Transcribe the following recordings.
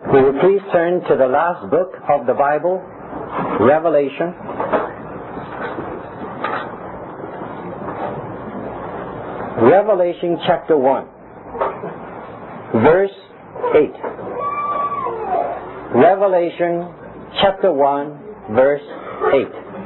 Will you please turn to the last book of the Bible, Revelation. Revelation chapter 1, verse 8. Revelation chapter 1, verse 8.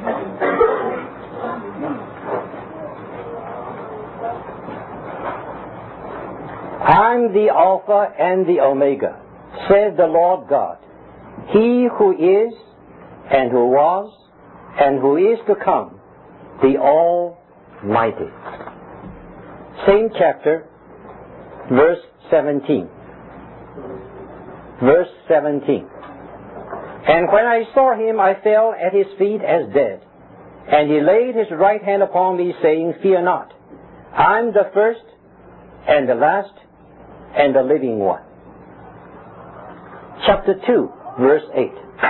I'm the Alpha and the Omega, says the Lord God, He who is, and who was, and who is to come, the Almighty. Same chapter, verse 17. Verse 17. And when I saw him, I fell at his feet as dead. And he laid his right hand upon me, saying, Fear not. I'm the first and the last and the living one. Chapter 2, verse 8.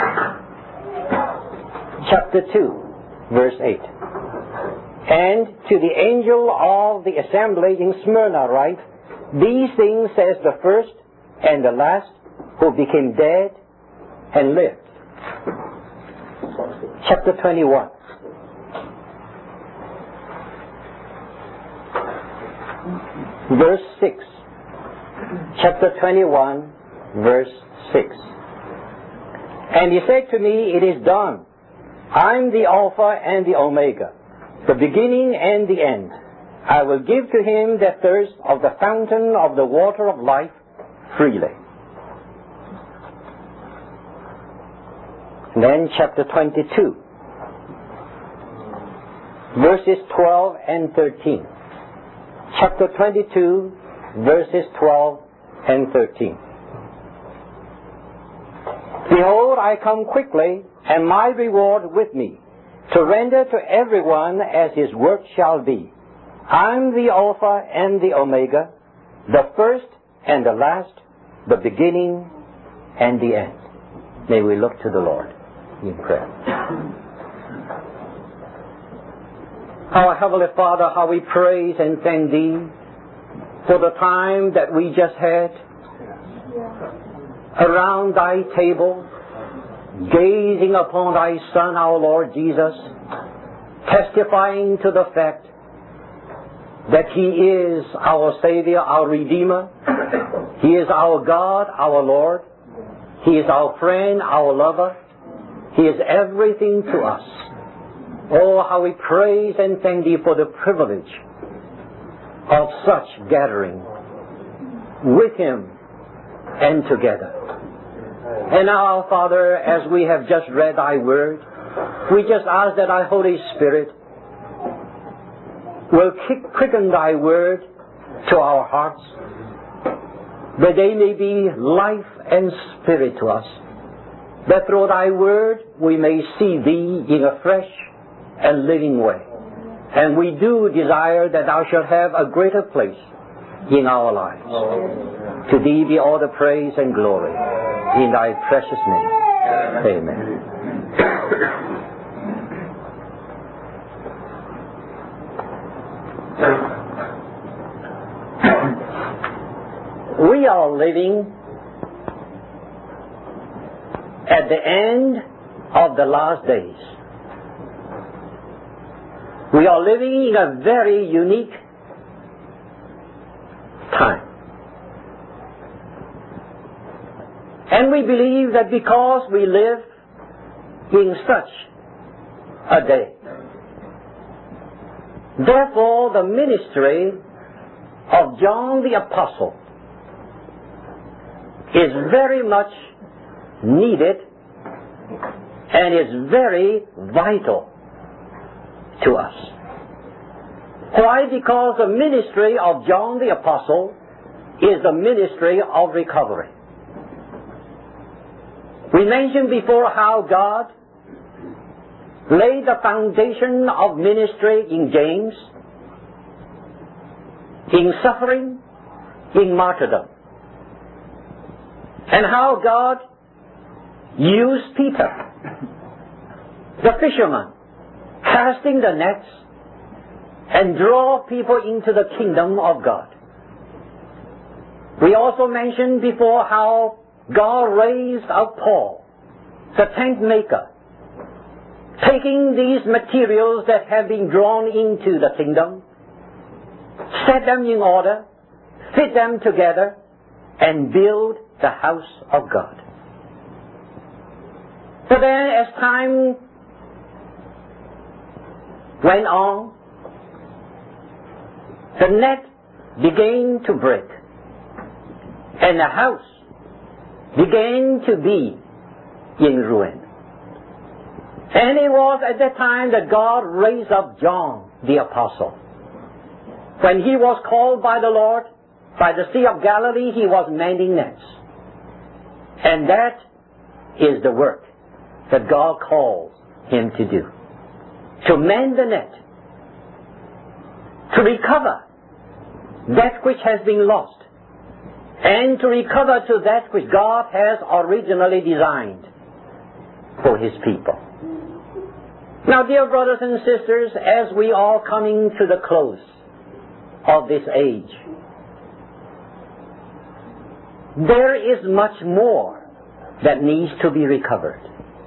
Chapter 2, verse 8. And to the angel of the assembly in Smyrna write, These things says the first and the last, who became dead and lived. Chapter 21. Verse 6. Chapter 21, verse 6. And he said to me, It is done. I'm the Alpha and the Omega, the beginning and the end. I will give to him that thirst of the fountain of the water of life freely. And then chapter 22, verses 12 and 13. Chapter 22, verses 12 and 13. Behold, I come quickly, and my reward with me, to render to everyone as his work shall be. I'm the Alpha and the Omega, the first and the last, the beginning and the end. May we look to the Lord in prayer. Our Heavenly Father, how we praise and thank Thee for the time that we just had around Thy table, gazing upon Thy Son, our Lord Jesus, testifying to the fact that He is our Savior, our Redeemer. He is our God, our Lord. He is our friend, our lover. He is everything to us. Oh, how we praise and thank Thee for the privilege of such gathering with Him and together. And now, our Father, as we have just read Thy Word, we just ask that Thy Holy Spirit will quicken Thy Word to our hearts, that they may be life and spirit to us, that through Thy Word we may see Thee in a fresh and living way. And we do desire that Thou shalt have a greater place in our lives. To Thee be all the praise and glory. In Thy precious name. Amen. We are living at the end of the last days. We are living in a very unique time. And we believe that because we live in such a day, therefore the ministry of John the Apostle is very much needed and is very vital to us. Why? Because the ministry of John the Apostle is the ministry of recovery. We mentioned before how God laid the foundation of ministry in James, in suffering, in martyrdom, and how God used Peter, the fisherman, casting the nets and draw people into the kingdom of God. We also mentioned before how God raised up Paul, the tent maker, taking these materials that have been drawn into the kingdom, set them in order, fit them together, and build the house of God. But then as time went on, the net began to break, and the house began to be in ruin. And it was at that time that God raised up John the Apostle. When he was called by the Lord, by the Sea of Galilee, he was mending nets. And that is the work that God calls him to do. To mend the net. To recover that which has been lost. And to recover to that which God has originally designed for His people. Now, dear brothers and sisters, as we are coming to the close of this age, there is much more that needs to be recovered.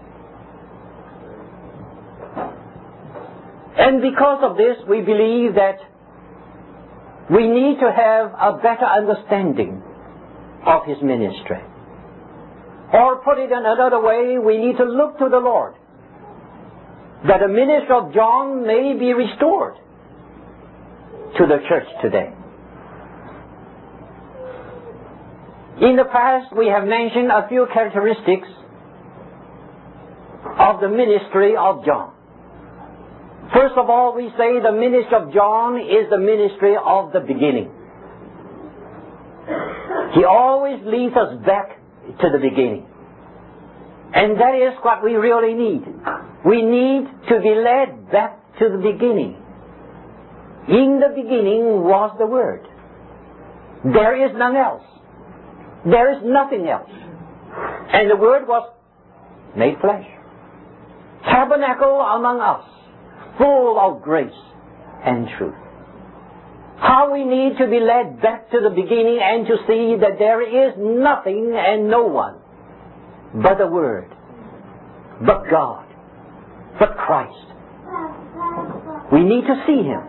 And because of this, we believe that we need to have a better understanding of His ministry. Or put it in another way, we need to look to the Lord, that the ministry of John may be restored to the church today. In the past, we have mentioned a few characteristics of the ministry of John. First of all, we say the ministry of John is the ministry of the beginning. He always leads us back to the beginning. And that is what we really need. We need to be led back to the beginning. In the beginning was the Word. There is none else. There is nothing else. And the Word was made flesh. Tabernacle among us, full of grace and truth. How we need to be led back to the beginning and to see that there is nothing and no one but the Word, but God, but Christ. We need to see Him.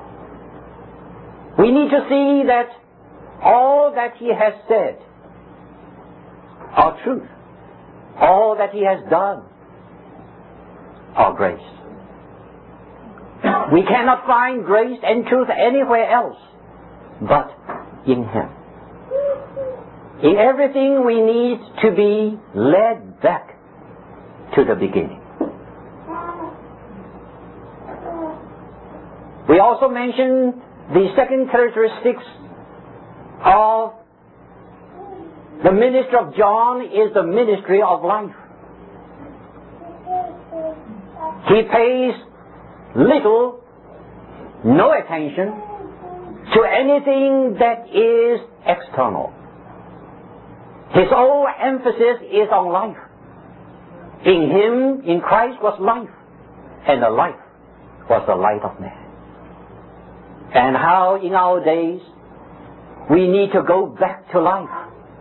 We need to see that all that He has said are truth. All that He has done are grace. We cannot find grace and truth anywhere else but in Him. In everything we need to be led back to the beginning. We also mentioned the second characteristics of the ministry of John is the ministry of life. He pays little, no attention to anything that is external. His whole emphasis is on life. In Him, in Christ, was life, and the life was the light of man. And how in our days we need to go back to life,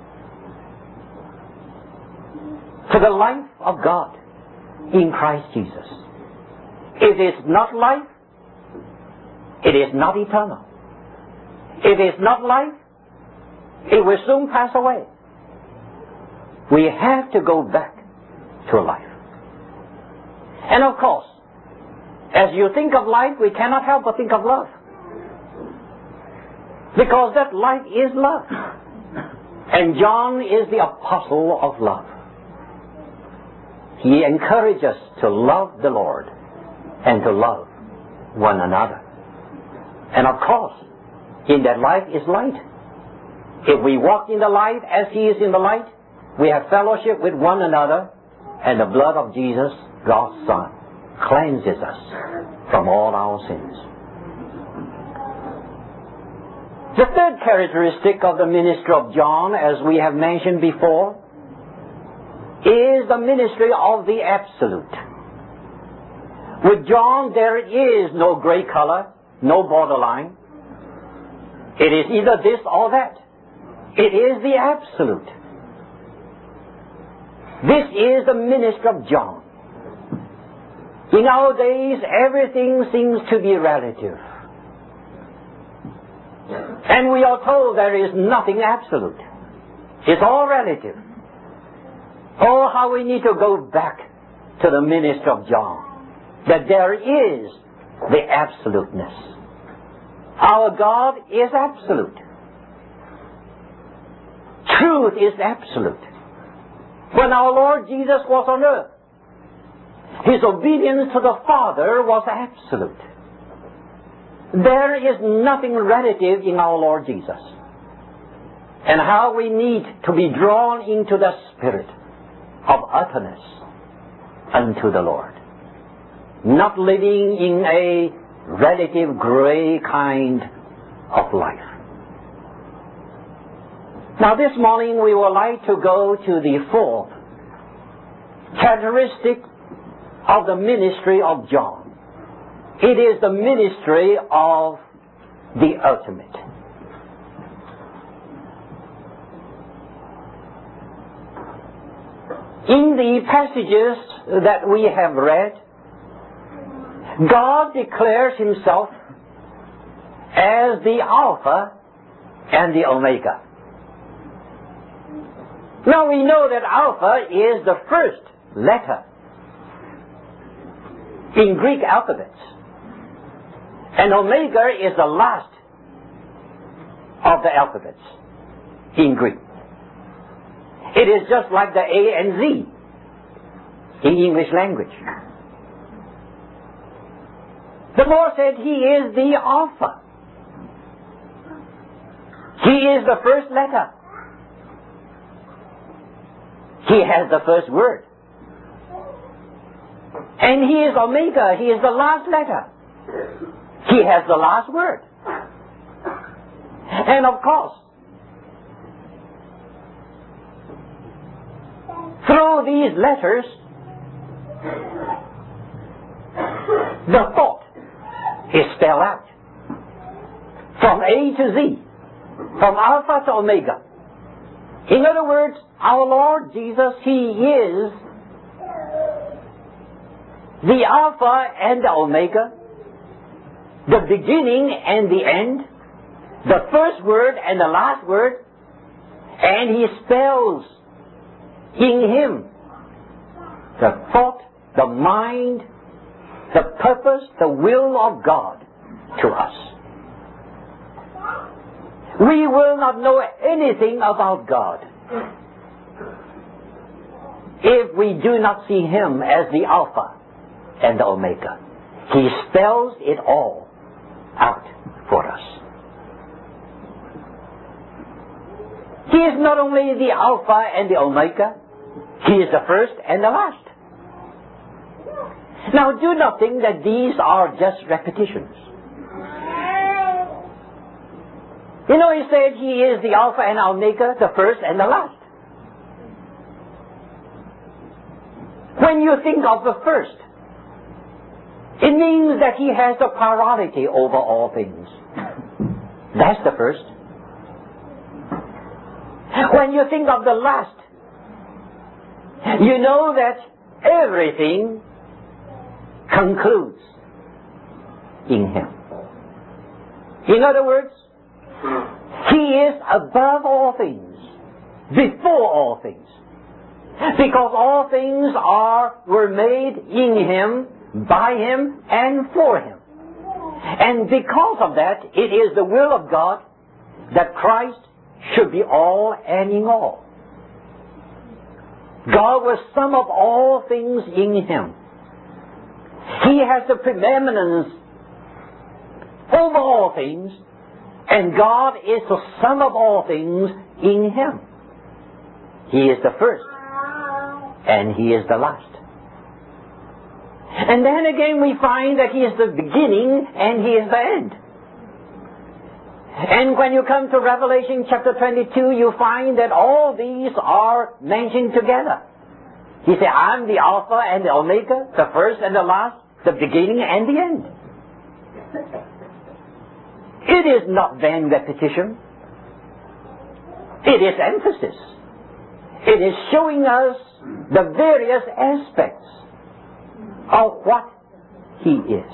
to the life of God in Christ Jesus. It is not life, it is not eternal. It is not life, it will soon pass away. We have to go back to life. And of course, as you think of life, we cannot help but think of love. Because that life is love. And John is the apostle of love. He encourages us to love the Lord and to love one another. And of course, in that life is light. If we walk in the light as He is in the light, we have fellowship with one another, and the blood of Jesus, God's Son, cleanses us from all our sins. The third characteristic of the ministry of John, as we have mentioned before, is the ministry of the absolute. With John, there is no gray color, no borderline. It is either this or that. It is the absolute. This is the ministry of John. In our days, everything seems to be relative. And we are told there is nothing absolute. It's all relative. Oh, how we need to go back to the ministry of John. That there is the absoluteness. Our God is absolute. Truth is absolute. When our Lord Jesus was on earth, His obedience to the Father was absolute. There is nothing relative in our Lord Jesus. And how we need to be drawn into the spirit of utterness unto the Lord. Not living in a relative gray kind of life. Now this morning we would like to go to the fourth characteristic of the ministry of John. It is the ministry of the ultimate. In the passages that we have read, God declares Himself as the Alpha and the Omega. Now we know that Alpha is the first letter in Greek alphabets, and Omega is the last of the alphabets in Greek. It is just like the A and Z in English language. The Lord said He is the Alpha. He is the first letter. He has the first word. And He is Omega. He is the last letter. He has the last word. And of course, through these letters, the thought is spelled out. From A to Z. From Alpha to Omega. In other words, our Lord Jesus, He is the Alpha and the Omega, the beginning and the end, the first word and the last word, and He spells in Him the thought, the mind, the purpose, the will of God to us. We will not know anything about God if we do not see Him as the Alpha and the Omega. He spells it all out for us. He is not only the Alpha and the Omega, He is the first and the last. Now do not think that these are just repetitions. You know, He said He is the Alpha and Omega, the first and the last. When you think of the first, it means that He has the priority over all things. That's the first. When you think of the last, you know that everything concludes in Him. In other words, He is above all things, before all things. Because all things were made in Him, by Him, and for Him. And because of that, it is the will of God that Christ should be all and in all. God will sum up all things in Him. He has the preeminence over all things, and God is the sum of all things in Him. He is the first, and He is the last. And then again we find that He is the beginning and He is the end. And when you come to Revelation chapter 22, you find that all these are mentioned together. He said, I'm the Alpha and the Omega, the first and the last, the beginning and the end. It is not vain repetition. It is emphasis. It is showing us the various aspects of what He is.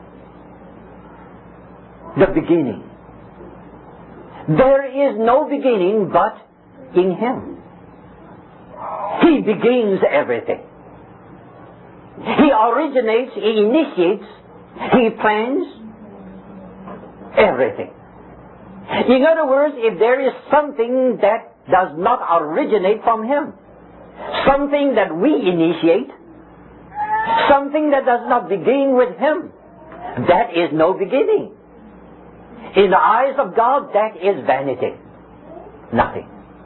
The beginning. There is no beginning but in Him. He begins everything. He originates, He initiates, He plans everything. In other words, if there is something that does not originate from Him, something that we initiate, something that does not begin with Him, that is no beginning. In the eyes of God, that is vanity. Nothing.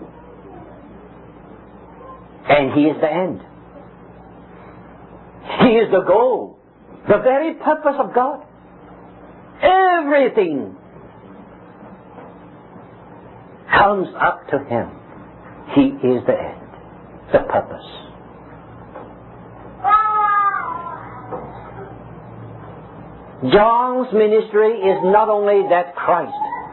And He is the end. He is the goal, the very purpose of God. Everything comes up to Him. He is the end, the purpose. John's ministry is not only that Christ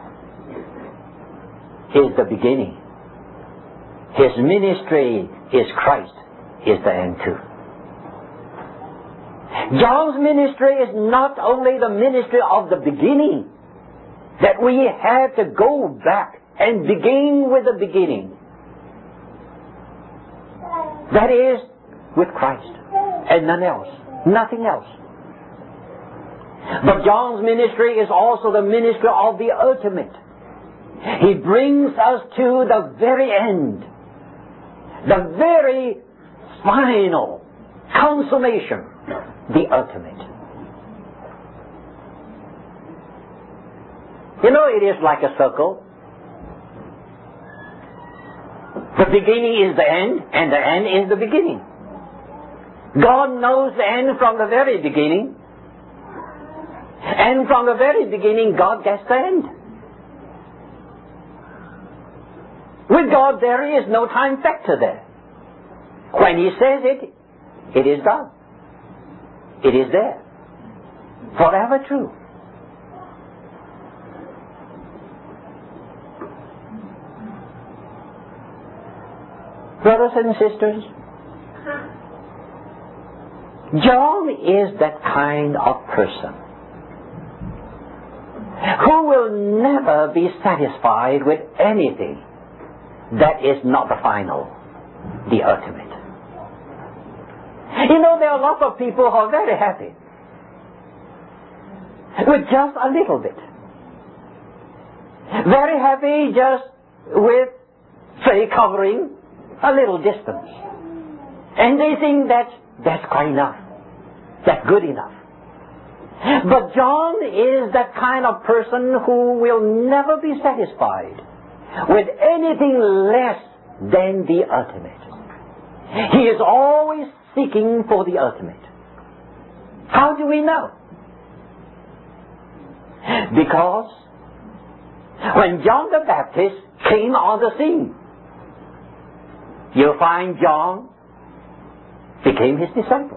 is the beginning. His ministry is Christ is the end too. John's ministry is not only the ministry of the beginning, that we have to go back and begin with the beginning. That is with Christ and none else, nothing else. But John's ministry is also the ministry of the ultimate. He brings us to the very end, the very final consummation, the ultimate. You know, it is like a circle. The beginning is the end, and the end is the beginning. God knows the end from the very beginning. And from the very beginning, God gets the end. With God, there is no time factor there. When He says it, it is done. It is there. Forever true. Brothers and sisters, John is that kind of person who will never be satisfied with anything that is not the final, the ultimate. You know, there are lots of people who are very happy with just a little bit. Very happy just with, say, covering a little distance. And they think that's quite enough. That's good enough. But John is that kind of person who will never be satisfied with anything less than the ultimate. He is always seeking for the ultimate. How do we know? Because when John the Baptist came on the scene, you'll find John became his disciple.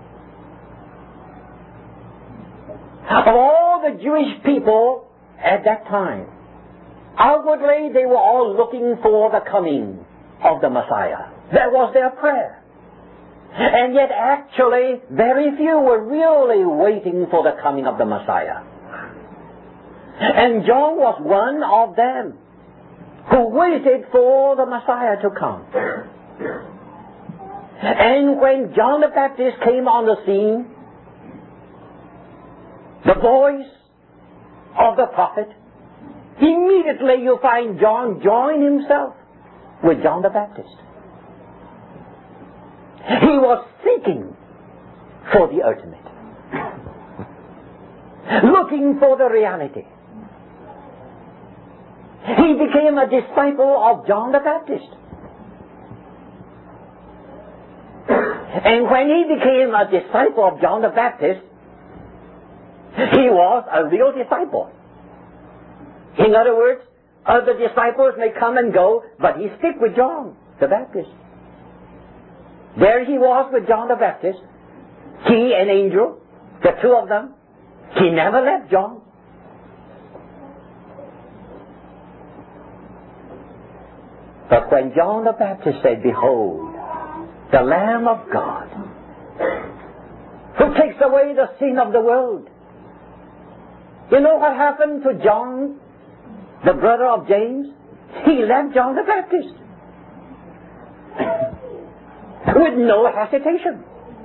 Of all the Jewish people at that time, outwardly they were all looking for the coming of the Messiah. That was their prayer. And yet actually very few were really waiting for the coming of the Messiah. And John was one of them who waited for the Messiah to come. And when John the Baptist came on the scene, the voice of the prophet, immediately you find John join himself with John the Baptist. He was seeking for the ultimate, looking for the reality. He became a disciple of John the Baptist. And when he became a disciple of John the Baptist, he was a real disciple. In other words, other disciples may come and go, but he stick with John the Baptist. There he was with John the Baptist. He and angel, the two of them. He never left John. But when John the Baptist said, "Behold, the Lamb of God, who takes away the sin of the world," you know what happened to John, the brother of James? He left John the Baptist with no hesitation.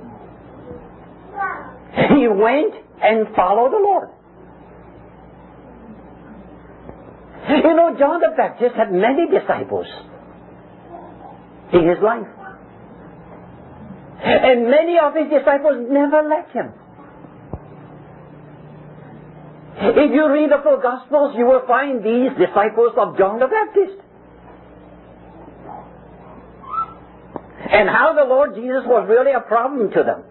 He went and followed the Lord. You know, John the Baptist had many disciples in his life. And many of his disciples never left him. If you read the four Gospels, you will find these disciples of John the Baptist. And how the Lord Jesus was really a problem to them.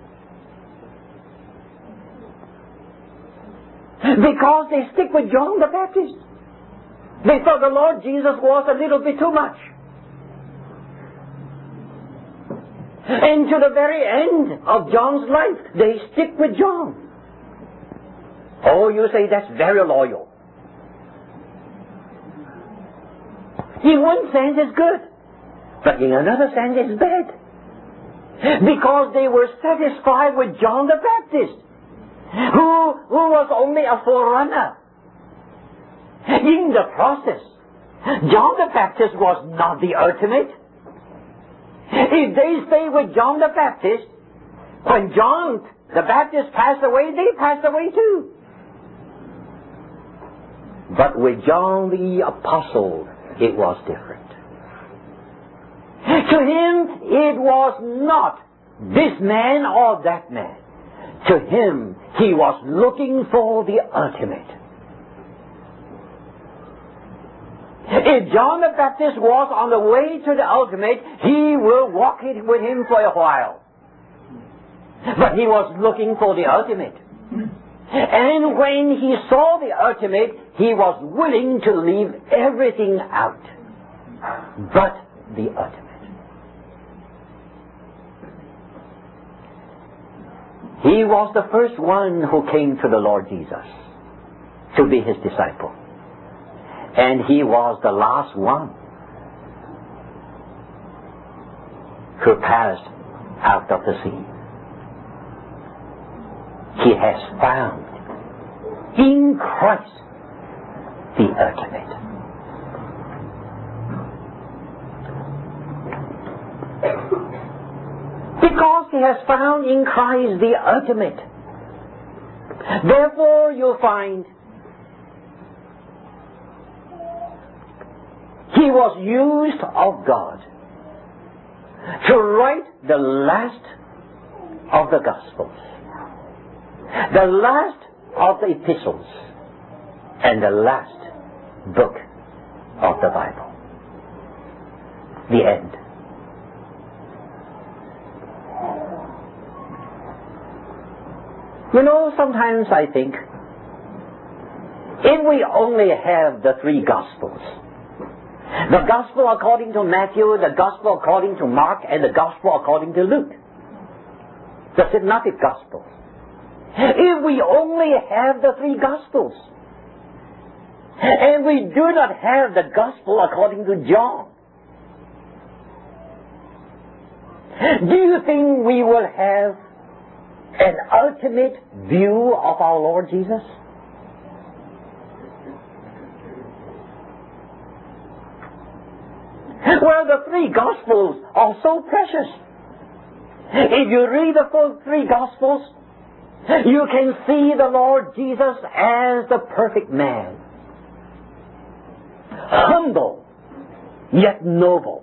Because they stick with John the Baptist. They thought the Lord Jesus was a little bit too much. And to the very end of John's life, they stick with John. Oh, you say that's very loyal. In one sense it's good, but in another sense it's bad. Because they were satisfied with John the Baptist, who was only a forerunner. In the process, John the Baptist was not the ultimate. If they stay with John the Baptist, when John the Baptist passed away, they passed away too. But with John the Apostle, it was different. To him, it was not this man or that man. To him, he was looking for the ultimate. If John the Baptist was on the way to the ultimate, he will walk it with him for a while. But he was looking for the ultimate. And when he saw the ultimate, he was willing to leave everything out but the ultimate. He was the first one who came to the Lord Jesus to be his disciple. And he was the last one who passed out of the sea. He has found in Christ the ultimate. Because he has found in Christ the ultimate, therefore you'll find he was used of God to write the last of the Gospels, the last of the epistles, and the last book of the Bible. The end. You know, sometimes I think, if we only have the three Gospels, the Gospel according to Matthew, the Gospel according to Mark, and the Gospel according to Luke, the Synoptic Gospels, if we only have the three Gospels, and we do not have the Gospel according to John, do you think we will have an ultimate view of our Lord Jesus? Well, the three Gospels are so precious. If you read the full three Gospels, you can see the Lord Jesus as the perfect man. Humble, yet noble.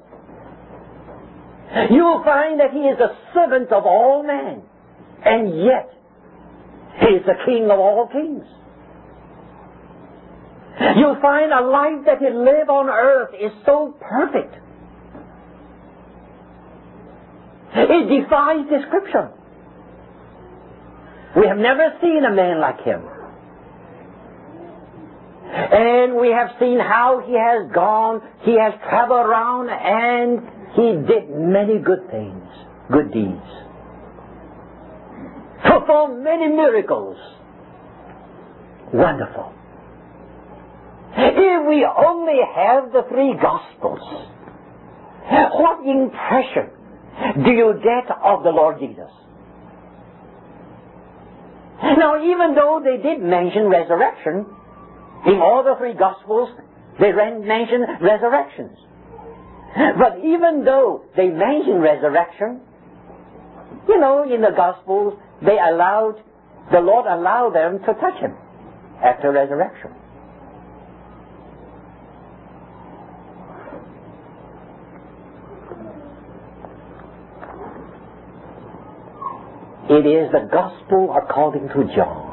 You will find that he is the servant of all men, and yet he is the King of all kings. You'll find a life that he lived on earth is so perfect. It defies description. We have never seen a man like him. And we have seen how he has gone, he has traveled around, and he did many good things, good deeds. Performed many miracles. Wonderful. If we only have the three Gospels, What impression do you get of the Lord Jesus? Now, even though they did mention resurrection, in all the three Gospels, they mention resurrections. But even though they mention resurrection, in the Gospels, the Lord allowed them to touch Him after resurrection. It is the Gospel according to John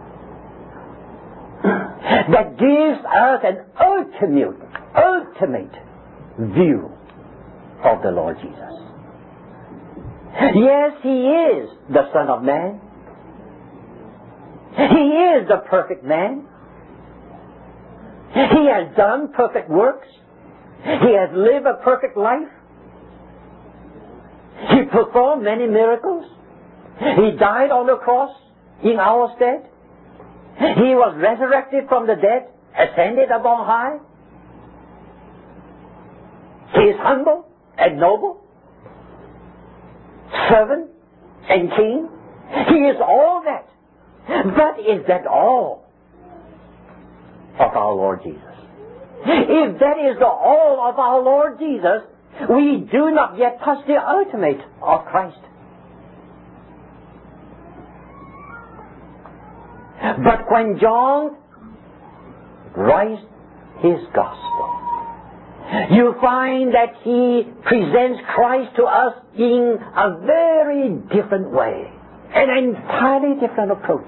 that gives us an ultimate view of the Lord Jesus. Yes, He is the Son of Man. He is the perfect man. He has done perfect works. He has lived a perfect life. He performed many miracles. He died on the cross in our stead. He was resurrected from the dead, ascended above high. He is humble and noble, servant and king. He is all that. But is that all of our Lord Jesus? If that is the all of our Lord Jesus, we do not yet touch the ultimate of Christ. But when John writes his Gospel, you find that he presents Christ to us in a very different way, an entirely different approach.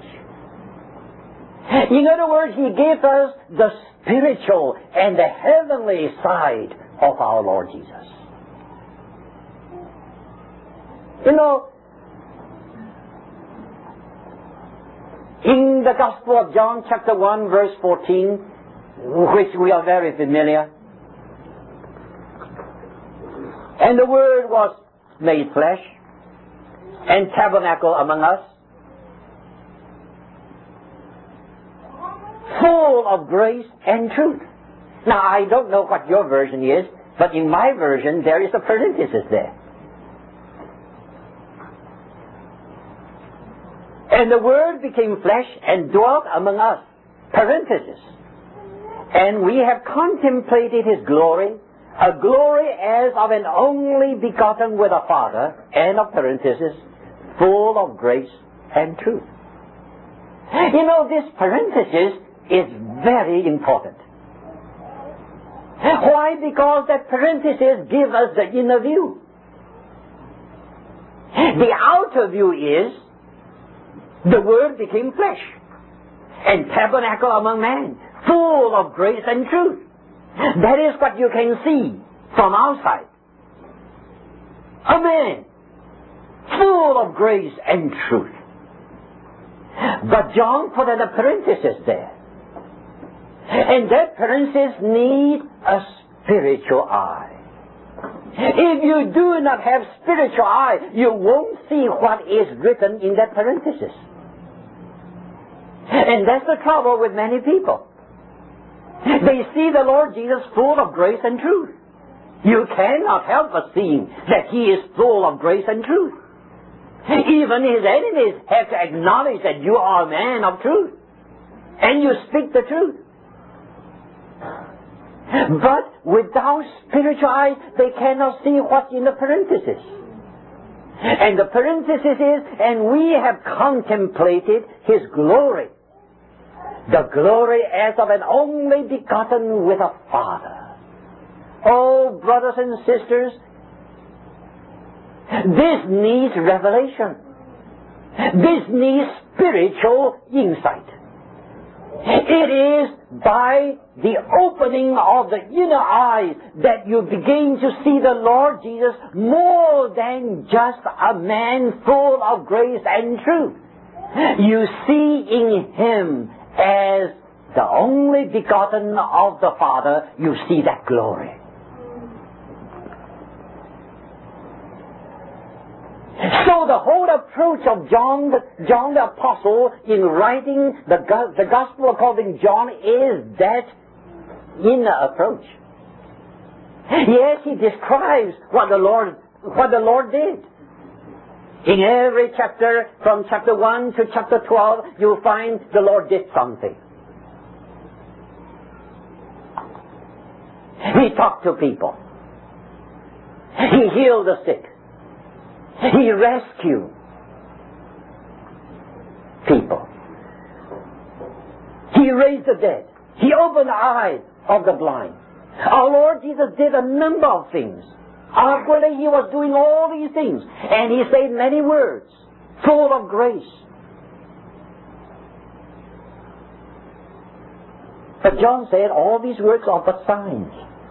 In other words, he gives us the spiritual and the heavenly side of our Lord Jesus. In the Gospel of John, chapter 1, verse 14, which we are very familiar, and the Word was made flesh and tabernacle among us, full of grace and truth. Now, I don't know what your version is, but in my version, there is a parenthesis there. And the Word became flesh and dwelt among us. Parenthesis. And we have contemplated His glory, a glory as of an only begotten with a Father, and of parenthesis, full of grace and truth. This parenthesis is very important. Why? Because that parenthesis gives us the inner view. The outer view is the Word became flesh and tabernacle among men, full of grace and truth. That is what you can see from outside. A man full of grace and truth. But John put in a parenthesis there. And that parenthesis needs a spiritual eye. If you do not have spiritual eye, you won't see what is written in that parenthesis. And that's the trouble with many people. They see the Lord Jesus full of grace and truth. You cannot help but seeing that He is full of grace and truth. Even His enemies have to acknowledge that you are a man of truth. And you speak the truth. But without spiritual eyes, they cannot see what's in the parenthesis. And the parenthesis is, and we have contemplated His glory. The glory as of an only begotten with a Father. Oh, brothers and sisters, this needs revelation. This needs spiritual insight. It is by the opening of the inner eyes that you begin to see the Lord Jesus more than just a man full of grace and truth. You see in Him as the only begotten of the Father, you see that glory. So the whole approach of John the Apostle in writing the Gospel according to John is that inner approach. Yes, he describes what the Lord did. In every chapter, from chapter 1 to chapter 12, you'll find the Lord did something. He talked to people. He healed the sick. He rescued people. He raised the dead. He opened the eyes of the blind. Our Lord Jesus did a number of things. Outwardly, he was doing all these things. And he said many words, full of grace. But John said all these words are but signs.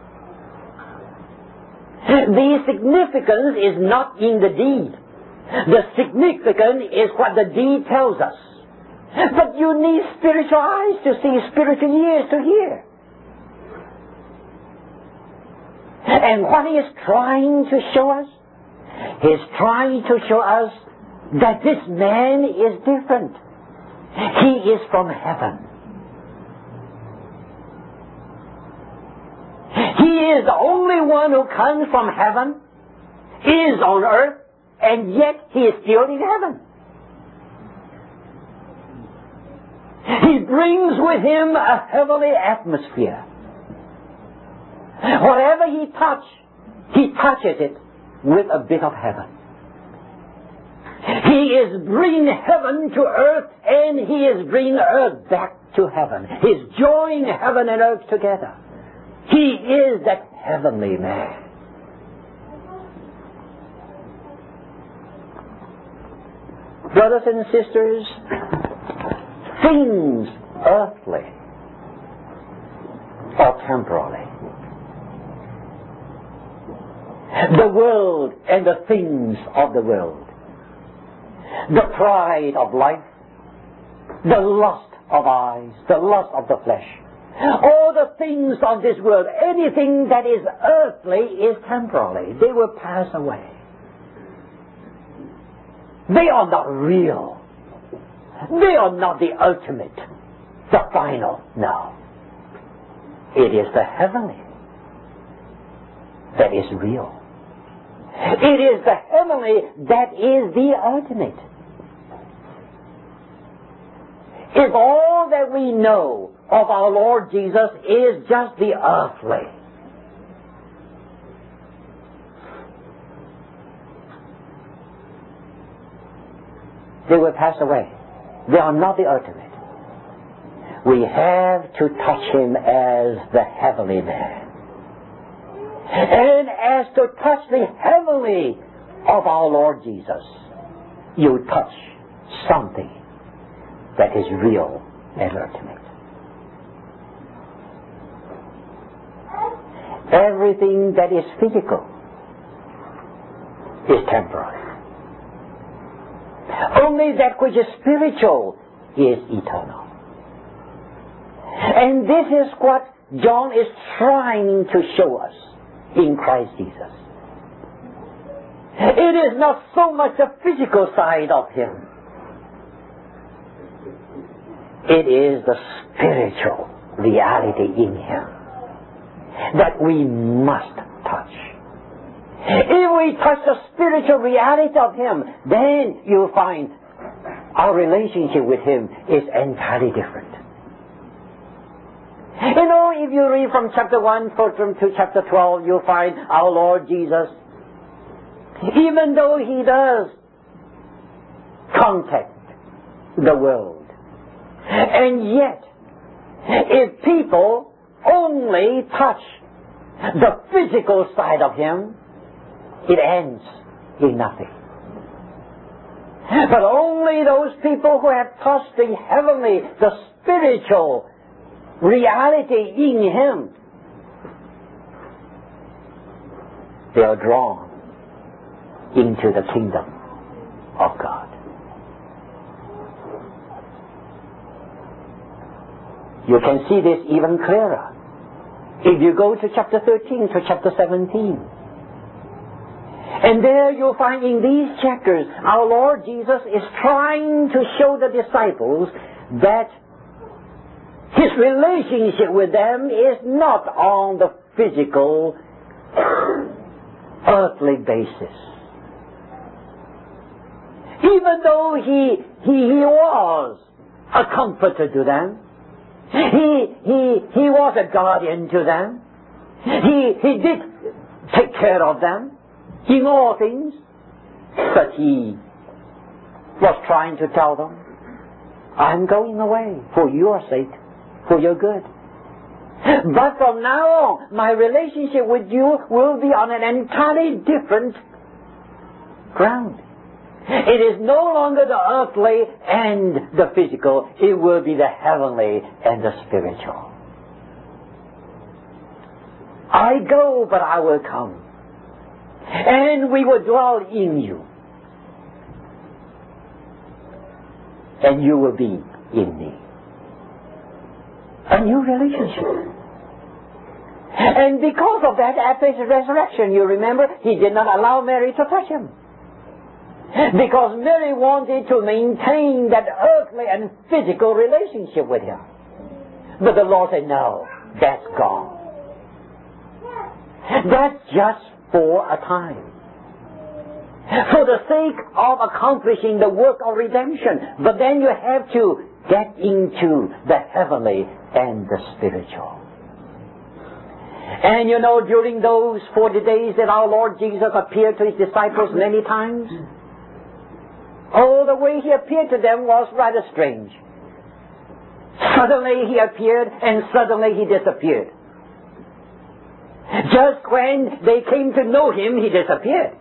The significance is not in the deed. The significance is what the deed tells us. But you need spiritual eyes to see, spiritual ears to hear. And what he is trying to show us? He is trying to show us that this man is different. He is from heaven. He is the only one who comes from heaven, is on earth, and yet he is still in heaven. He brings with him a heavenly atmosphere. Whatever he touches it with a bit of heaven. He is bringing heaven to earth, and he is bringing earth back to heaven. He is joining heaven and earth together. He is that heavenly man. Brothers and sisters, things earthly or temporally, the world and the things of the world, the pride of life, the lust of eyes, the lust of the flesh, all the things of this world, anything that is earthly is temporary. They will pass away. They are not real. They are not the ultimate, the final. No. It is the heavenly that is real. It is the heavenly that is the ultimate. If all that we know of our Lord Jesus is just the earthly, they will pass away. They are not the ultimate. We have to touch him as the heavenly man. And as to touch the heavenly of our Lord Jesus, you touch something that is real and ultimate. Everything that is physical is temporary. Only that which is spiritual is eternal. And this is what John is trying to show us in Christ Jesus. It is not so much the physical side of him. It is the spiritual reality in him that we must touch. If we touch the spiritual reality of him, then you'll find our relationship with him is entirely different. You know, if you read from chapter 1 to chapter 12, you'll find our Lord Jesus, even though he does contact the world, and yet, if people only touch the physical side of him, it ends in nothing. But only those people who have touched the heavenly, the spiritual reality in him, they are drawn into the kingdom of God. You can see this even clearer if you go to chapter 13 to chapter 17. And there you'll find in these chapters, our Lord Jesus is trying to show the disciples that his relationship with them is not on the physical earthly basis. Even though he was a comforter to them, he was a guardian to them, he did take care of them in all things, but he was trying to tell them, I'm going away for your sake, for your good. But from now on, my relationship with you will be on an entirely different ground. It is no longer the earthly and the physical. It will be the heavenly and the spiritual. I go, but I will come. And we will dwell in you. And you will be in me. A new relationship. And because of that, after his resurrection, you remember, he did not allow Mary to touch him. Because Mary wanted to maintain that earthly and physical relationship with him. But the Lord said, no, that's gone. That's just for a time. For the sake of accomplishing the work of redemption. But then you have to get into the heavenly and the spiritual. And you know, during those 40 days that our Lord Jesus appeared to his disciples many times, oh, the way he appeared to them was rather strange. Suddenly he appeared and suddenly he disappeared. Just when they came to know him, he disappeared.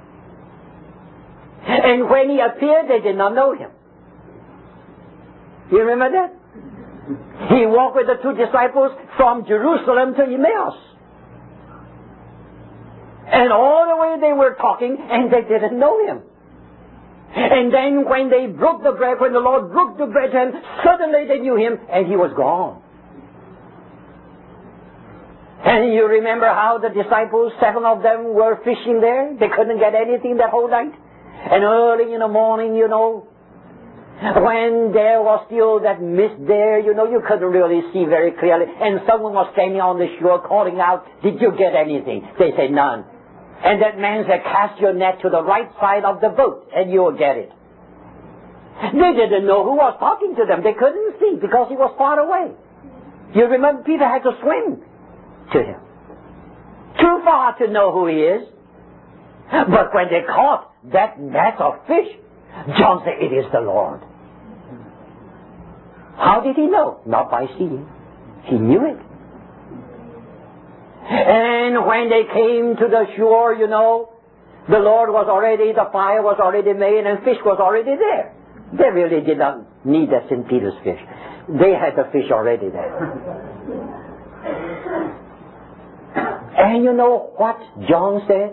And when he appeared, they did not know him. You remember that? He walked with the two disciples from Jerusalem to Emmaus. And all the way they were talking and they didn't know him. And then when they broke the bread, when the Lord broke the bread, and suddenly they knew him and he was gone. And you remember how the disciples, 7 of them, were fishing there? They couldn't get anything that whole night. And early in the morning, you know, when there was still that mist there, you know, you couldn't really see very clearly. And someone was standing on the shore calling out, did you get anything? They said, none. And that man said, cast your net to the right side of the boat and you will get it. They didn't know who was talking to them. They couldn't see because he was far away. You remember Peter had to swim to him. Too far to know who he is. But when they caught that net of fish, John said, it is the Lord. How did he know? Not by seeing. He knew it. And when they came to the shore, you know, the Lord was already, the fire was already made and fish was already there. They really did not need that St. Peter's fish. They had the fish already there. And you know what John said?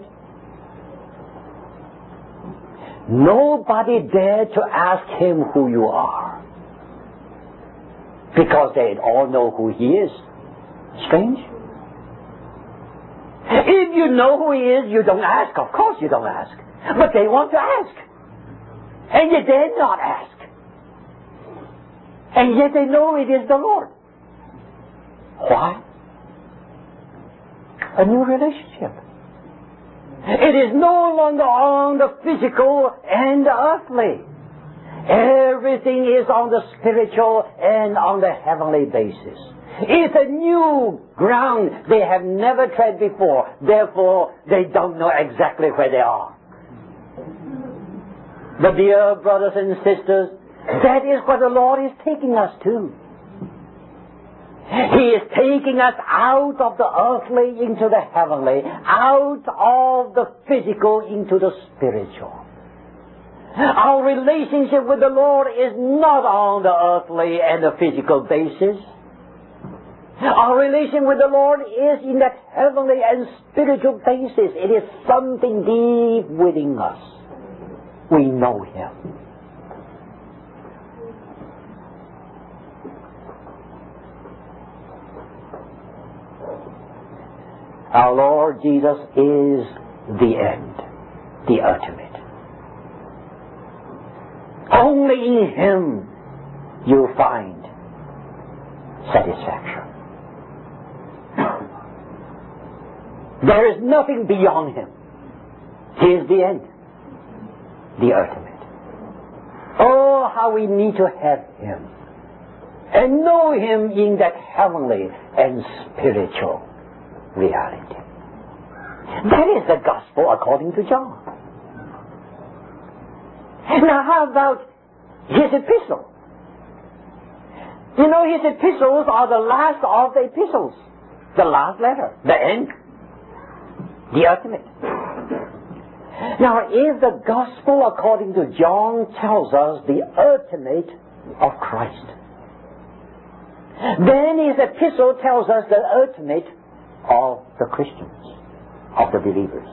Nobody dared to ask him who you are. Because they all know who he is. Strange. If you know who he is, you don't ask. Of course you don't ask. But they want to ask. And you dare not ask. And yet they know it is the Lord. Why? A new relationship. It is no longer on the physical and the earthly. Everything is on the spiritual and on the heavenly basis. It's a new ground they have never tread before. Therefore, they don't know exactly where they are. But dear brothers and sisters, that is where the Lord is taking us to. He is taking us out of the earthly into the heavenly, out of the physical into the spiritual. Our relationship with the Lord is not on the earthly and the physical basis. Our relation with the Lord is in that heavenly and spiritual basis. It is something deep within us. We know Him. Our Lord Jesus is the end, the ultimate. Only in Him you'll find satisfaction. There is nothing beyond Him. He is the end, the ultimate. Oh, how we need to have Him and know Him in that heavenly and spiritual reality. That is the gospel according to John. Now how about his epistle? You know, his epistles are the last of the epistles. The last letter. The end. The ultimate. Now, if the gospel according to John tells us the ultimate of Christ, then his epistle tells us the ultimate of the Christians, of the believers.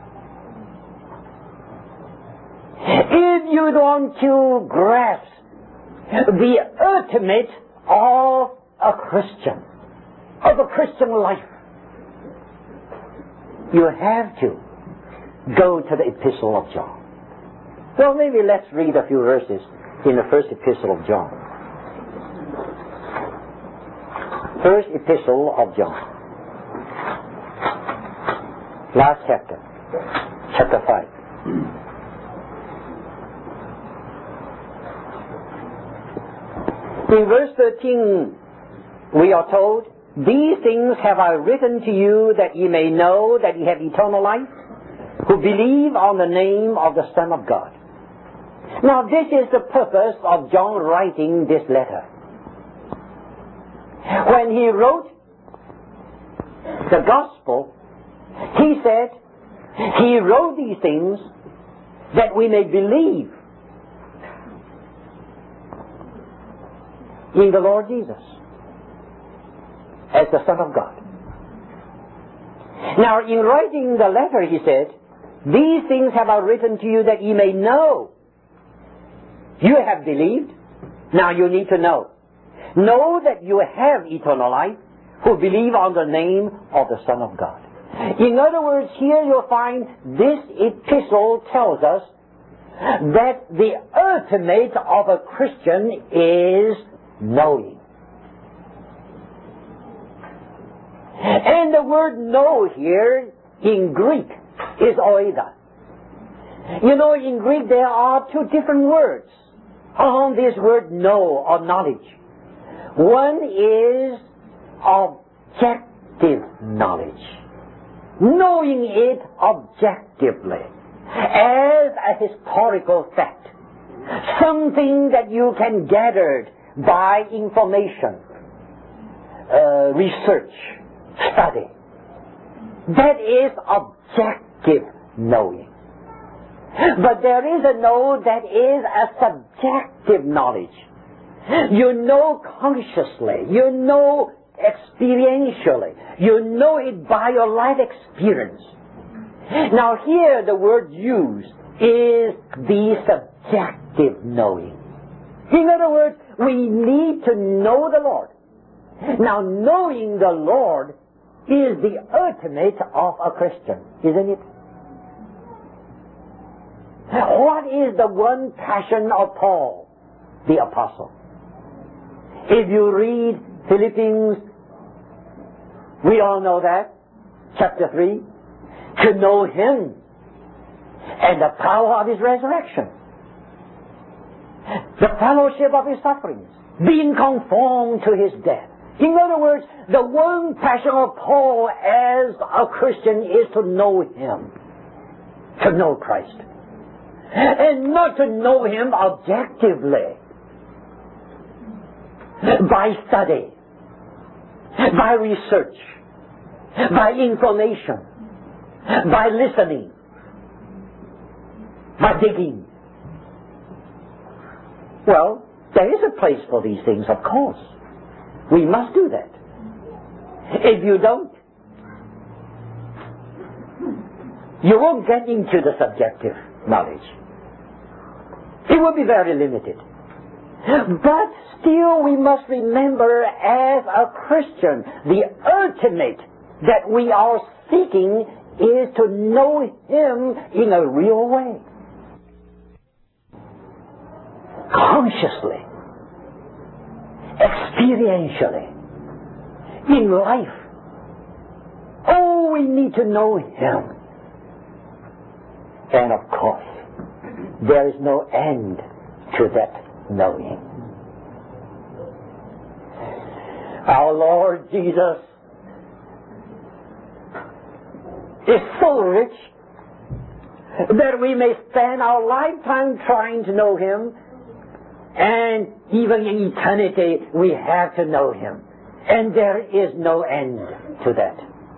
If you want to grasp the ultimate of a Christian, of a Christian life, you have to go to the epistle of John. Well, maybe let's read a few verses in the first epistle of John. First epistle of John. Last chapter. Chapter 5. In verse 13, we are told, "These things have I written to you that ye may know that ye have eternal life, who believe on the name of the Son of God." Now this is the purpose of John writing this letter. When he wrote the gospel, he said he wrote these things that we may believe in the Lord Jesus as the Son of God. Now in writing the letter he said, "These things have I written to you that ye may know." You have believed, now you need to know. Know that you have eternal life, who believe on the name of the Son of God. In other words, here you'll find this epistle tells us that the ultimate of a Christian is knowing. And the word know here in Greek is oida. You know, in Greek there are two different words on this word know or knowledge. One is objective knowledge, knowing it objectively as a historical fact, something that you can gather by information, research, study. That is objective knowing. But there is a know that is a subjective knowledge. You know consciously, you know experientially, you know it by your life experience. Now here the word used is the subjective knowing. In other words, we need to know the Lord. Now knowing the Lord is the ultimate of a Christian, isn't it? What is the one passion of Paul, the apostle? If you read Philippians, we all know that, chapter 3, to know Him and the power of His resurrection, the fellowship of His sufferings, being conformed to His death. In other words, the one passion of Paul as a Christian is to know Him, to know Christ, and not to know Him objectively, by study, by research, by information, by listening, by digging. Well, there is a place for these things, of course. We must do that. If you don't, you won't get into the subjective knowledge. It will be very limited. But still we must remember as a Christian, the ultimate that we are seeking is to know Him in a real way. Consciously. Experientially. In life. Oh, we need to know Him. And of course, there is no end to that knowing. Our Lord Jesus is so rich that we may spend our lifetime trying to know Him, and even in eternity we have to know Him. And there is no end to that.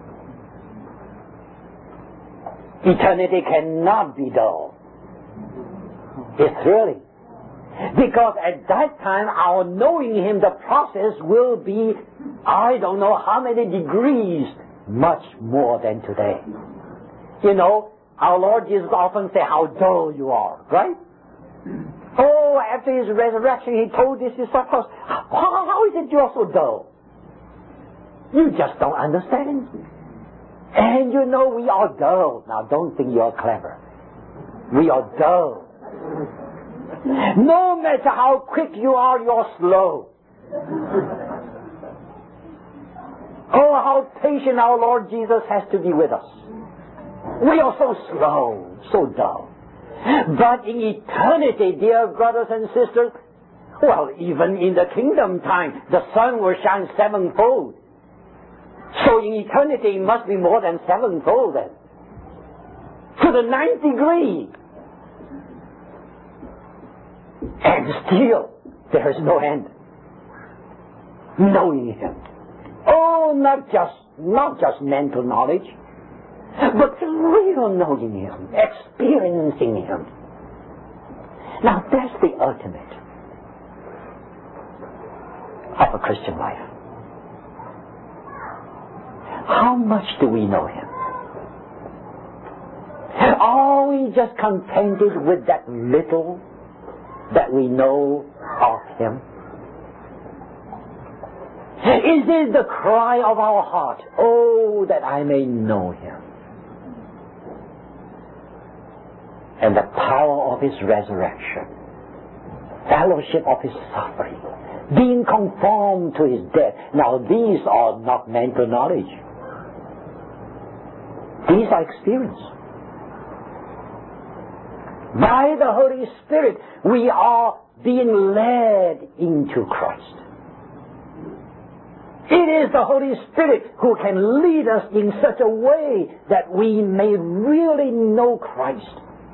Eternity cannot be dull. It's really. Because at that time, our knowing Him, the process will be, I don't know how many degrees, much more than today. You know, our Lord Jesus often say how dull you are, right? Oh, after His resurrection, He told His disciples, how is it you are so dull? You just don't understand. And you know we are dull. Now don't think you are clever. We are dull. No matter how quick you are slow. Oh, how patient our Lord Jesus has to be with us. We are so slow, so dull. But in eternity, dear brothers and sisters, well, even in the kingdom time, the sun will shine sevenfold. So in eternity, it must be more than sevenfold then. To the 9th degree. And still, there is no end. Knowing Him. Oh, not just mental knowledge, but real knowing Him, experiencing Him. Now that's the ultimate of a Christian life. How much do we know Him? Are we just contented with that little that we know of Him? Is it the cry of our heart, oh, that I may know Him? And the power of His resurrection, fellowship of His suffering, being conformed to His death. Now these are not mental knowledge. These are experience. By the Holy Spirit, we are being led into Christ. It is the Holy Spirit who can lead us in such a way that we may really know Christ.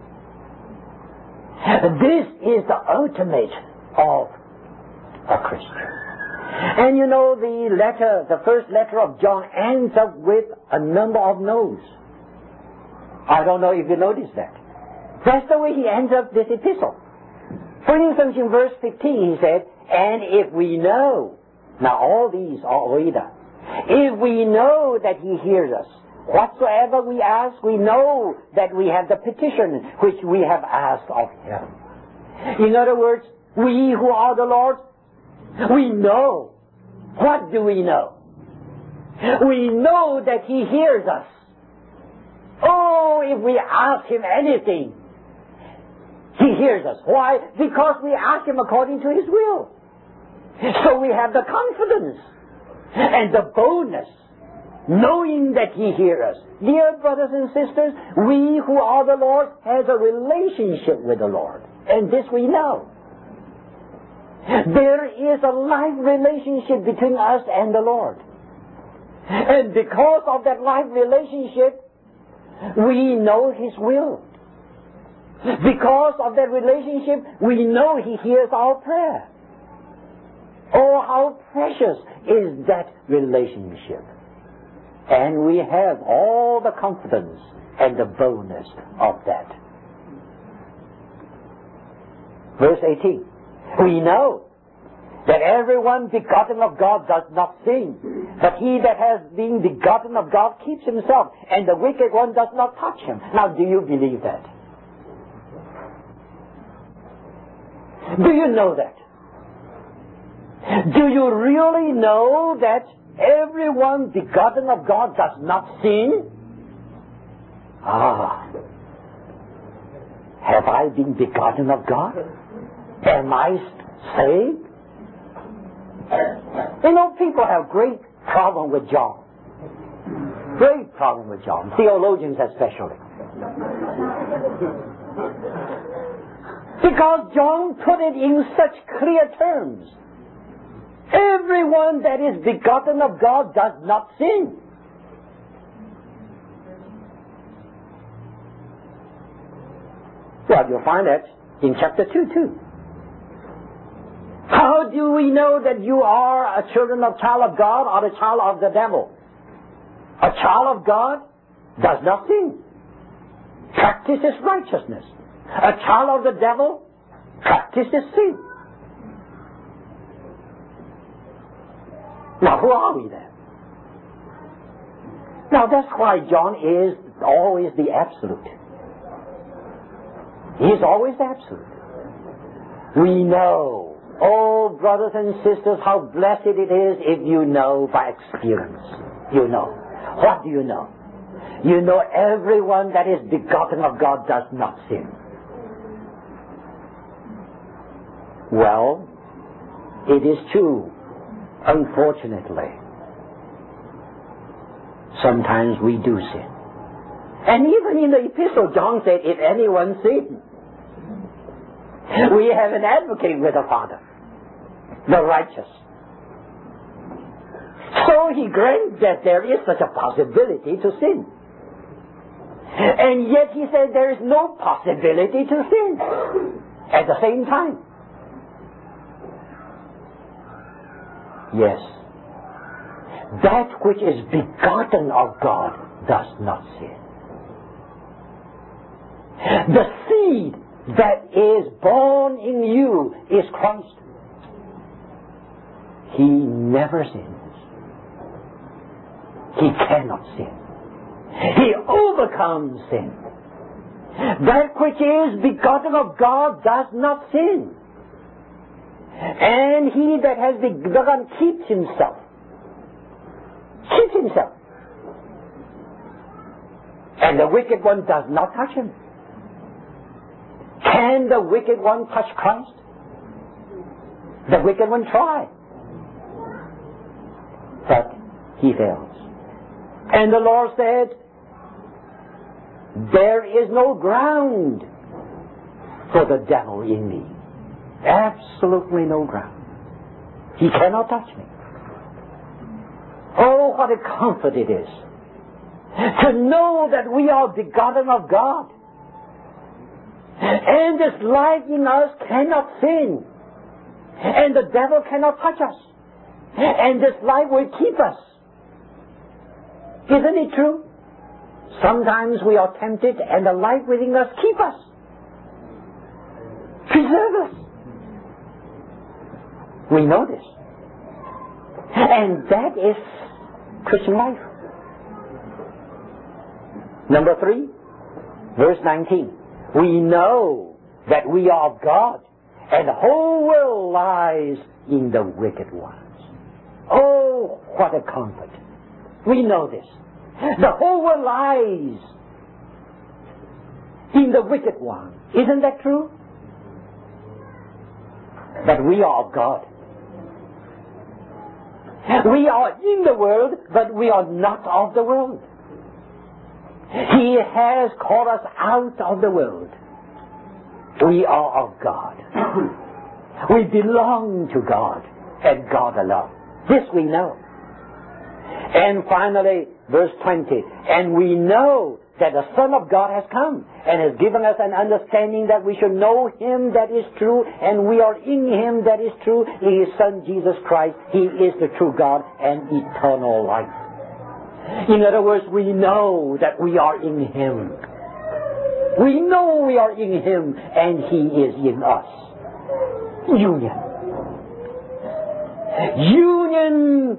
This is the ultimate of a Christian. And you know, the first letter of John ends up with a number of no's. I don't know if you noticed that. That's the way he ends up this epistle. For instance, in verse 15 he said, and if we know, now all these are oida, if we know that He hears us, whatsoever we ask, we know that we have the petition which we have asked of Him. In other words, we who are the Lord, we know. What do we know? We know that He hears us. Oh, if we ask Him anything, He hears us. Why? Because we ask Him according to His will. So we have the confidence and the boldness, knowing that He hears us. Dear brothers and sisters, we who are the Lord has a relationship with the Lord. And this we know. There is a life relationship between us and the Lord. And because of that life relationship, we know His will. Because of that relationship, we know He hears our prayer. Oh, how precious is that relationship. And we have all the confidence and the boldness of that. Verse 18. We know that everyone begotten of God does not sin, but he that has been begotten of God keeps himself, and the wicked one does not touch him. Now, do you believe that? Do you know that? Do you really know that everyone begotten of God does not sin? Have I been begotten of God? Am I saved? You know, people have great problem with John. Great problem with John. Theologians especially. Because John put it in such clear terms. Everyone that is begotten of God does not sin. Well, you'll find that in chapter 2 too. How do we know that you are a child of God or a child of the devil? A child of God does not sin, practices righteousness. A child of the devil practices sin. Now, who are we then? Now, that's why John is always the absolute. He is always the absolute. We know, oh, brothers and sisters, how blessed it is if you know by experience. You know. What do you know? You know everyone that is begotten of God does not sin. Well, it is true. Unfortunately, sometimes we do sin. And even in the epistle, John said, if anyone sins, we have an advocate with the Father, the righteous. So he grants that there is such a possibility to sin. And yet he said there is no possibility to sin at the same time. Yes, that which is begotten of God does not sin. The seed that is born in you is Christ. He never sins. He cannot sin. He overcomes sin. That which is begotten of God does not sin. And he that has begun keeps himself. Keeps himself. And the wicked one does not touch him. Can the wicked one touch Christ? The wicked one tries. But he fails. And the Lord said, there is no ground for the devil in me. Absolutely no ground. He cannot touch me. Oh, what a comfort it is to know that we are begotten of God. And this life in us cannot sin. And the devil cannot touch us. And this life will keep us. Isn't it true? Sometimes we are tempted and the life within us keep us. Preserve us. We know this. And that is Christian life. Number 3, verse 19. We know that we are of God, and the whole world lies in the wicked ones. Oh, what a comfort. We know this. The whole world lies in the wicked one. Isn't that true? But we are of God. We are in the world, but we are not of the world. He has called us out of the world. We are of God. We belong to God and God alone. This we know. And finally, verse 20, and we know that the Son of God has come and has given us an understanding that we should know Him that is true, and we are in Him that is true, in His Son Jesus Christ. He is the true God and eternal life. In other words, we know that we are in Him. We know we are in Him and He is in us. Union. Union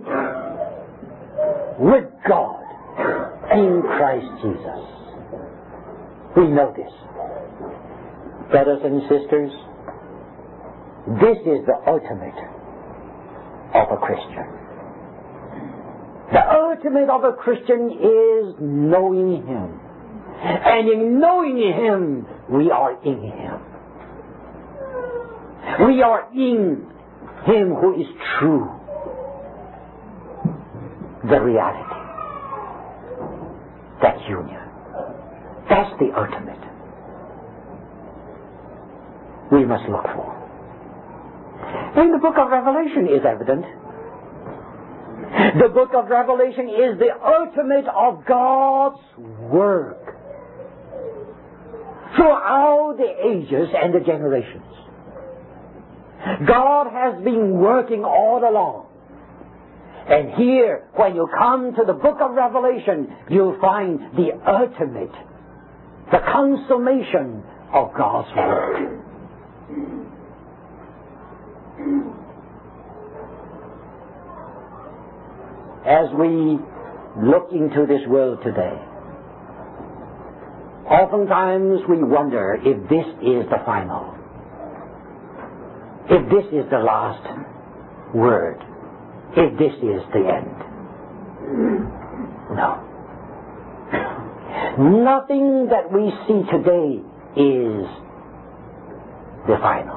with God in Christ Jesus. We know this. Brothers and sisters, this is the ultimate of a Christian. The ultimate of a Christian is knowing Him. And in knowing Him, we are in Him. We are in Him who is true. The reality. That union. That's the ultimate. we must look for. And the book of Revelation is evident. The book of Revelation is the ultimate of God's work throughout the ages and the generations. God has been working all along. And here, when you come to the book of Revelation, you'll find the ultimate, the consummation of God's work. As we look into this world today, oftentimes we wonder if this is the final, if this is the last word, if this is the end. No. Nothing that we see today is the final.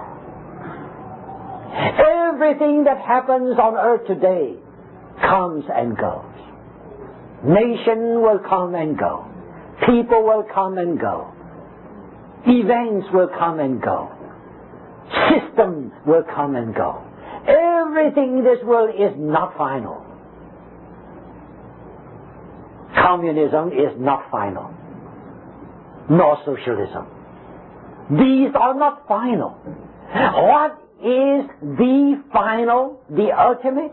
Everything that happens on earth today comes and goes. Nation will come and go. People will come and go. Events will come and go. System will come and go. Everything in this world is not final. Communism is not final, nor socialism. These are not final. What is the final, the ultimate?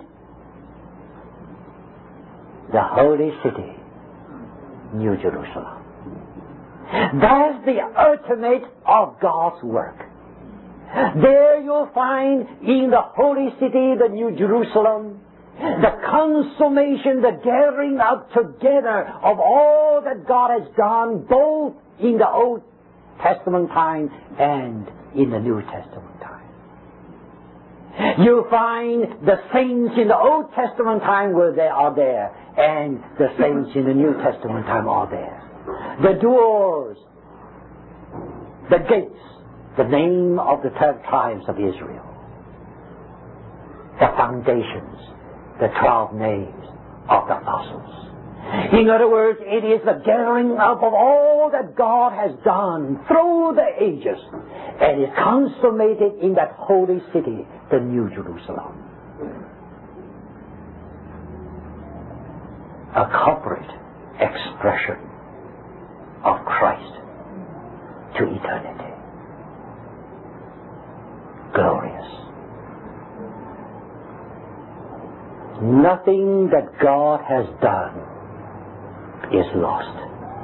The holy city, New Jerusalem. That's the ultimate of God's work. There you'll find in the holy city, the New Jerusalem, the consummation, the gathering up together of all that God has done, both in the Old Testament time and in the New Testament time. You'll find the saints in the Old Testament time where they are there, and the saints in the New Testament time are there. The doors, the gates, the name of the 12 tribes of Israel, the foundations, the 12 names of the apostles. In other words, it is the gathering up of all that God has done through the ages, and is consummated in that holy city, the New Jerusalem. A corporate expression of Christ to eternity. Glorious. Nothing that God has done is lost.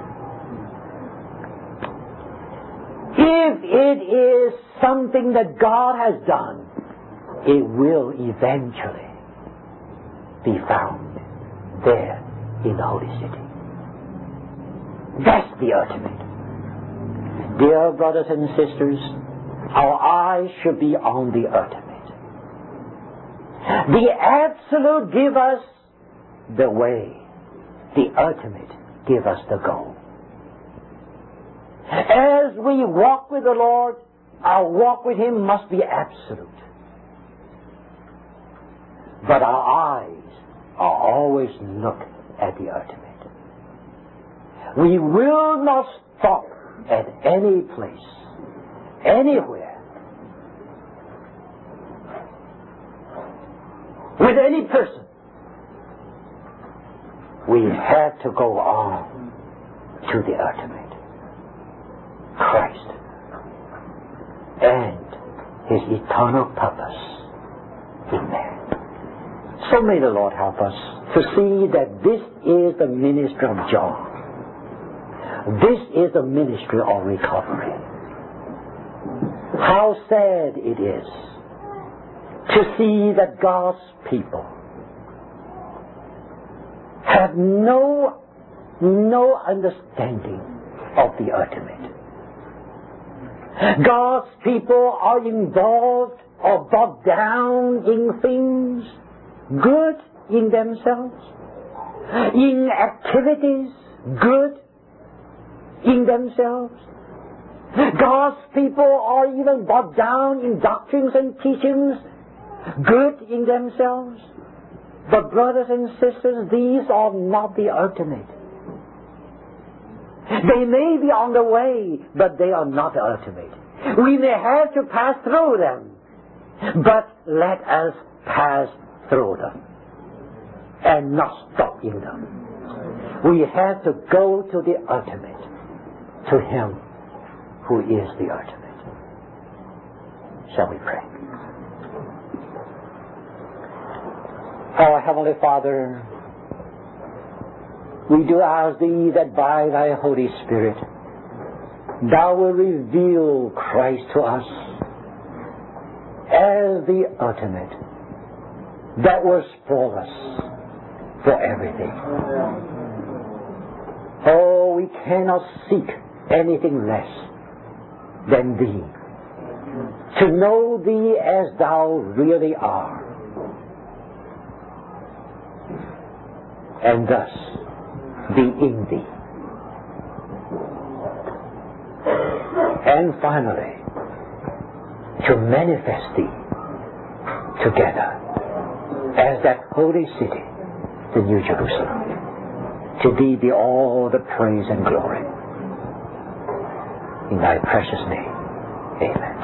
If it is something that God has done, it will eventually be found there in the holy city. That's the ultimate. Dear brothers and sisters, our eyes should be on the ultimate. The absolute give us the way. The ultimate give us the goal. As we walk with the Lord, our walk with Him must be absolute. But our eyes are always look at the ultimate. We will not stop at any place, anywhere, with any person. We have to go on to the ultimate, Christ, and His eternal purpose in man. So may the Lord help us to see that this is the ministry of John. This is the ministry of recovery. How sad it is to see that God's people have no understanding of the ultimate. God's people are involved or bogged down in things good in themselves, in activities good in themselves. God's people are even bogged down in doctrines and teachings good in themselves. But brothers and sisters, these are not the ultimate. They may be on the way, but they are not the ultimate. We may have to pass through them, but let us pass through them and not stop in them. We have to go to the ultimate, to Him who is the ultimate. Shall we pray? Our Heavenly Father, we do ask Thee that by Thy Holy Spirit Thou will reveal Christ to us as the ultimate that will spoil us for everything. Oh, we cannot seek anything less than Thee, to know Thee as Thou really are, and thus be in Thee. And finally, to manifest Thee together as that holy city, the New Jerusalem. To Thee be all the praise and glory. In Thy precious name, amen.